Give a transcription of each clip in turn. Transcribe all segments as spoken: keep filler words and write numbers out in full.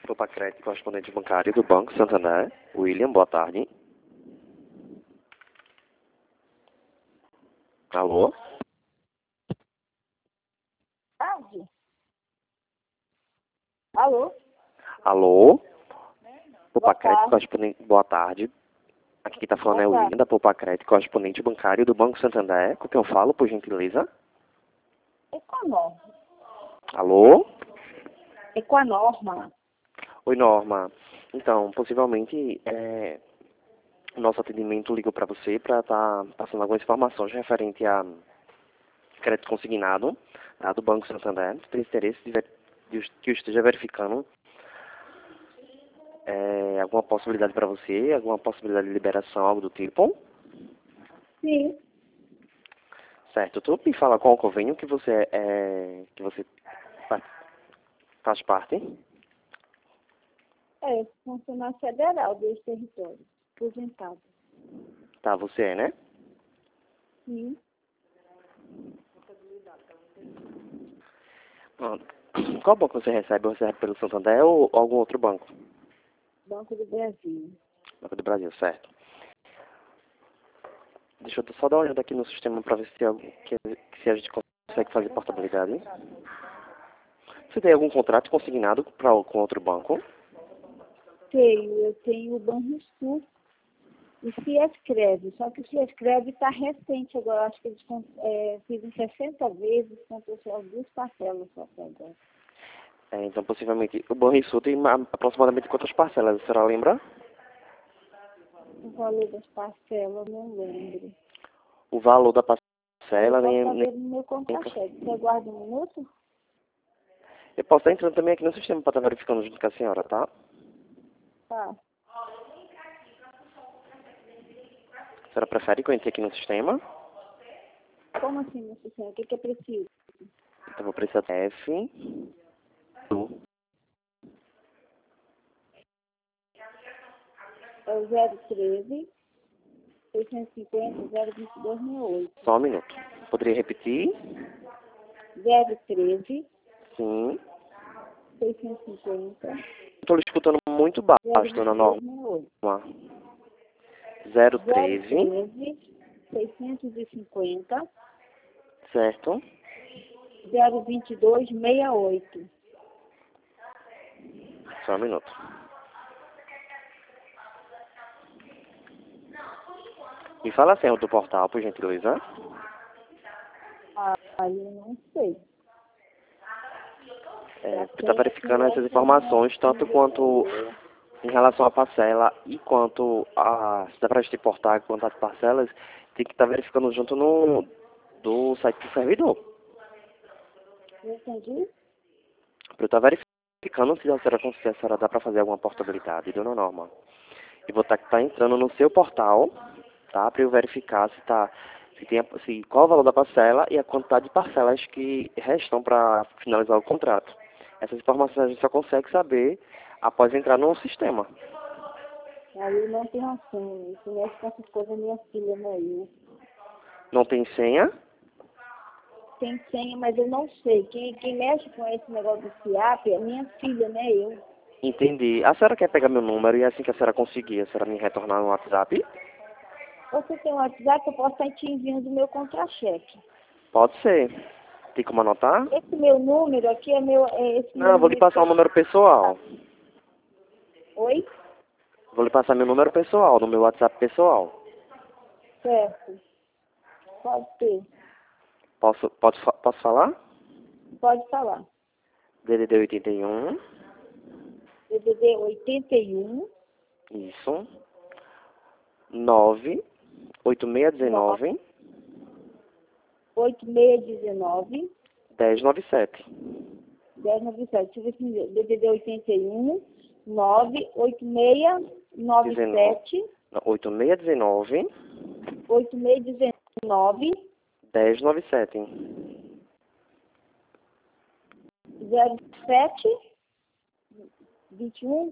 Topacred, correspondente bancário do Banco Santander. William, boa tarde. Alô? Tarde. Alô? Alô? Topacred, tarde. correspondente, boa tarde. Aqui quem está falando é o Boa William, da Topacred, correspondente bancário do Banco Santander. Com quem eu falo, por gentileza? Equanor. Alô? Equanorma. Oi, Norma. Então, possivelmente, é, o nosso atendimento ligou para você para estar passando algumas informações referente a crédito consignado, tá, do Banco Santander. Tem interesse de, ver- de que eu esteja verificando é, alguma possibilidade para você, alguma possibilidade de liberação, algo do tipo? Sim. Certo. Tu me fala qual convênio que você é, que você fa- faz parte? É, funcionário federal desse território. Aposentado. Tá, você é, né? Sim. Pronto. Qual banco você recebe? Você recebe pelo Santander ou algum outro banco? Banco do Brasil. Banco do Brasil, certo. Deixa eu só dar uma olhada aqui no sistema para ver se, tem algo, que, se a gente consegue fazer portabilidade. Você tem algum contrato consignado pra, com outro banco? Tenho, eu tenho o Banrisul. E se escreve, só que se escreve está recente agora. Acho que eles é, fizeram sessenta vezes, contou só as duas parcelas só até agora. É, então, possivelmente, o Banrisul tem ma- aproximadamente quantas parcelas? A senhora lembra? O valor das parcelas, não lembro. O valor da Aí eu parcela, posso nem, estar nem... vendo no meu contra-cheque. Você aguarda um minuto? Eu posso estar entrando também aqui no sistema para estar verificando junto com a senhora, tá? Tá. A senhora prefere que eu entre aqui no sistema? Como assim, meu senhor? O que, que é preciso? Então, vou precisar de F, do, É o zero treze, seiscentos e cinquenta, zero vinte e dois, sessenta e oito. só um minuto. Poderia repetir? zero treze, Sim. seiscentos e cinquenta, Estou lhe escutando muito zero baixo, vinte dona e dois, sessenta e oito. Norma. zero treze, zero treze, seiscentos e cinquenta, certo? zero vinte e dois, sessenta e oito. Só um minuto. Me fala a senha do portal, por gentileza. Ah, eu não sei. É, A está senha verificando que essas essa minha informações, tanto filha quanto é, em relação à parcela e quanto a se dá para te portar quanto às parcelas, tem que estar verificando junto no do site do servidor. eu entendi? Para eu estar verificando se a senhora, se a senhora dá para fazer alguma portabilidade, dona Norma. E vou estar tá entrando no seu portal, tá? Para eu verificar se tá, se tem, a- se, qual o valor da parcela e a quantidade de parcelas que restam para finalizar o contrato. Essas informações a gente só consegue saber após entrar no sistema. Aí eu não tenho a senha. Isso mexe com essas coisas, minha filha, não é eu. Não tem senha? Tem senha, mas eu não sei. Quem, quem mexe com esse negócio do FIAP é minha filha, não é eu. Entendi. A senhora quer pegar meu número e assim que a senhora conseguir, a senhora me retornar no WhatsApp? Você tem um WhatsApp, eu posso estar te enviando o meu contra-cheque. Pode ser. Tem como anotar? Esse meu número aqui é meu, é esse Não, meu eu vou lhe número passar o número pessoal. pessoal. Oi? Vou lhe passar meu número pessoal, no meu WhatsApp pessoal. Certo. Pode ser. Posso, pode, fa- posso falar? Pode falar. D D D oitenta e um. D D D oitenta e um, Isso. nove oito seis um nove, nove oito seis um nove, um zero nove sete. dez nove sete. Deixa eu ver. D D D oitenta e um, nove oito seis nove sete, oito seis um nove oito seis um nove, um zero nove sete. zero sete, vinte e um.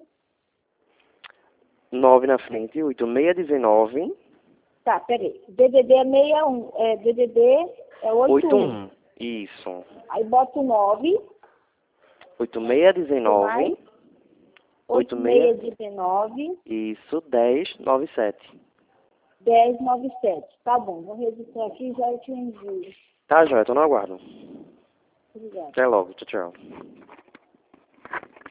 nove na frente, oito seis um nove Tá, peraí. D D D é sessenta e um. É, D D D é oitenta e oito um. um. Isso. Aí bota o nove. oito seis um Que mais? nove oito seis um nove. Isso, dez noventa e sete. dez noventa e sete. Tá bom, vou registrar aqui e já eu te envio. Tá, joia, tô no aguardo. Obrigada. Até logo, tchau, tchau.